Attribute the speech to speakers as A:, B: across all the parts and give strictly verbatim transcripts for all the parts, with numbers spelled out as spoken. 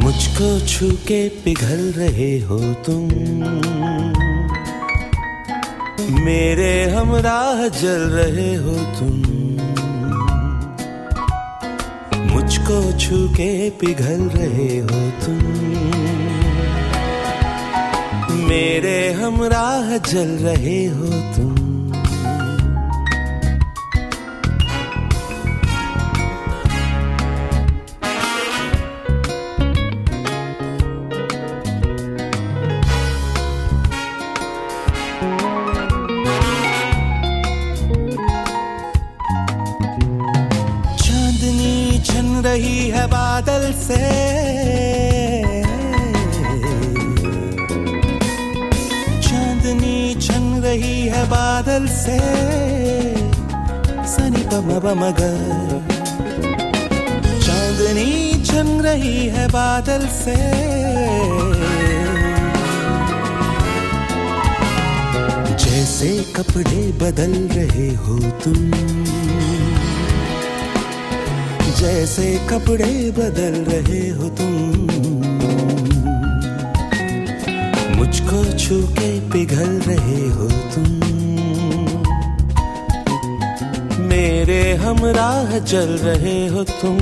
A: मुझको छू के पिघल रहे हो तुम, मेरे हमराह जल रहे हो तुम। मुझको छू के पिघल रहे हो तुम, मेरे हमराह जल रहे हो तुम। छन रही है बादल से, चांदनी छन रही है बादल से, सनी पम पम ग। चांदनी छन रही है बादल से, जैसे कपड़े बदल रहे हो तुम, जैसे कपड़े बदल रहे हो तुम। मुझको छू के पिघल रहे हो तुम, मेरे हमराह जल रहे हो तुम।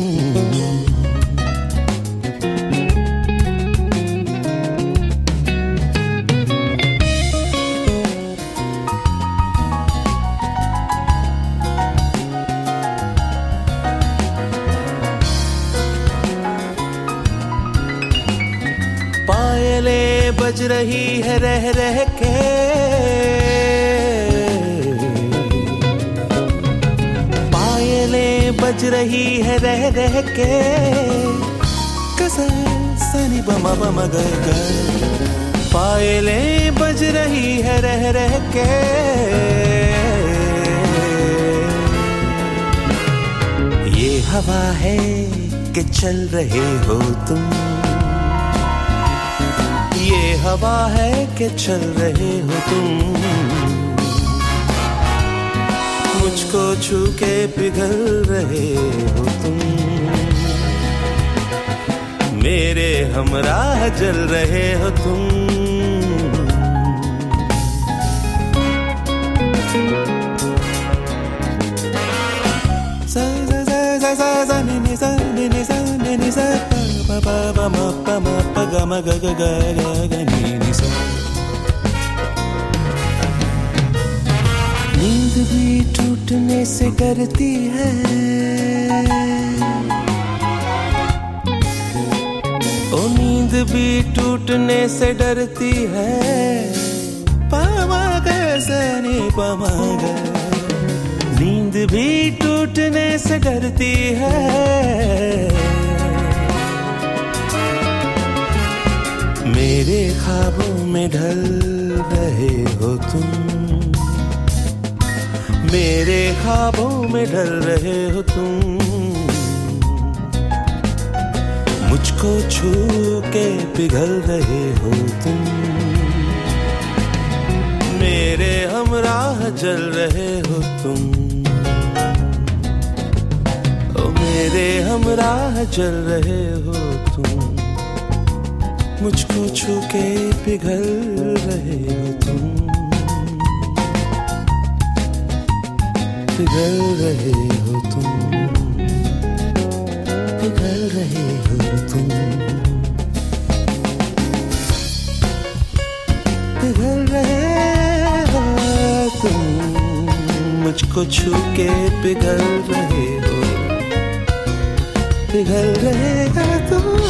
A: पायले बज रही है रह रह के, पायले बज रही है रह रह के, कसा सनी बमा बमा ग ग। पायले बज रही है रह रह के, ये हवा है कि चल रहे हो तुम, ये हवा है कि चल रहे हो तुम। मुझको छू के पिघल रहे हो तुम, मेरे हमराह जल रहे हो तुम। सा सा सा सा सा नि नि सा नि नि सा नि नि सा pa pa pa ma pa ma pa ga ma ga ga ga ga ga ni ni sa। नींद भी टूटने से डरती है, ओ नींद भी टूटने से डरती है, पा मा गा सा नि पा मा गा। नींद भी टूटने से डरती है, मेरे ख्वाबों में ढल रहे हो तुम, मेरे ख्वाबों में ढल रहे हो तुम। मुझको छू के पिघल रहे हो तुम, मेरे हमराह जल रहे हो तुम। ओ मेरे हमराह जल रहे हो तुम, मुझको छू के पिघल रहे हो तुम, पिघल रहे हो तुम, पिघल रहे हो तुम, पिघल रहे हो तुम। मुझको छू के पिघल रहे हो, पिघल रहे हो तुम।